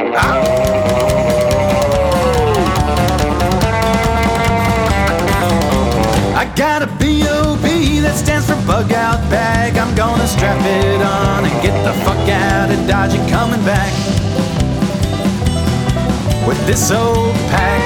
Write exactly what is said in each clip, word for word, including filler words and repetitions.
I got a B O B that stands for bug out bag. I'm gonna strap it on and get the fuck out of Dodge and coming back with this old pack.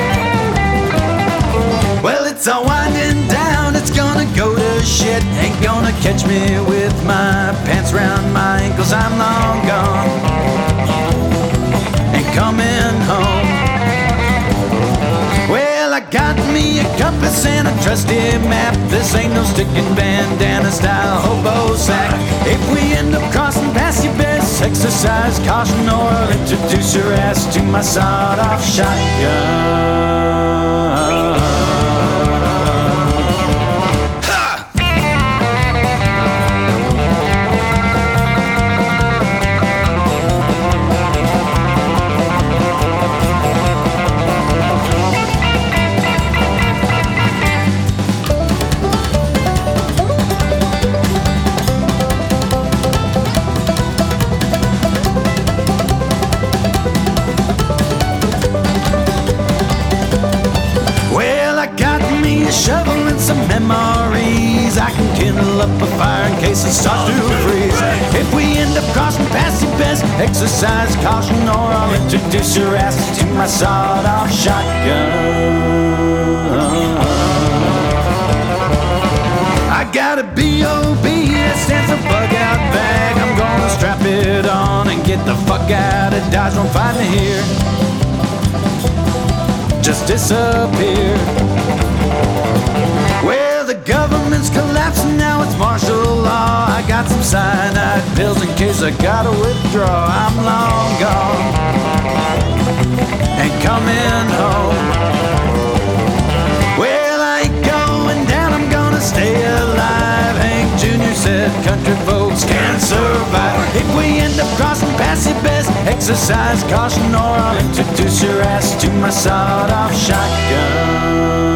Well, it's all winding down, it's gonna go to shit. Ain't gonna catch me with my pants round my ankles. I'm long gone, ain't coming home. Well, I got me a compass and a trusty map. This ain't no sticking bandana style hobo sack. If we end up crossing paths, you best exercise caution, or I'll introduce your ass to my sawed-off shotgun. Shovel and some memories. I can kindle up a fire in case it starts to freeze. If we end up crossing paths, you best exercise caution, or I'll introduce your ass to my sawed-off shotgun. I got a B O B that stands for bug out bag. I'm gonna strap it on and get the fuck out of Dodge. Don't find me here, just disappear. Well, the government's collapsing now, it's martial law. I got some cyanide pills in case I gotta withdraw. I'm long gone, ain't coming home. Well, I ain't going down, I'm gonna stay alive. Hank Junior said country folks can survive. If we end up crossing paths, you best exercise caution, or I'll introduce your ass to my sawed-off shotgun.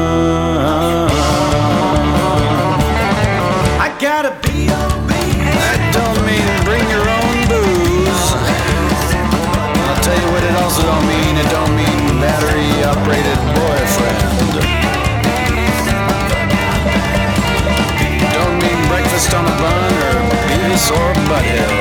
Got a B O B. That don't mean bring your own booze. I'll tell you what it also don't mean. It don't mean battery-operated boyfriend. Don't mean breakfast on a bun or Beavis or Butthead.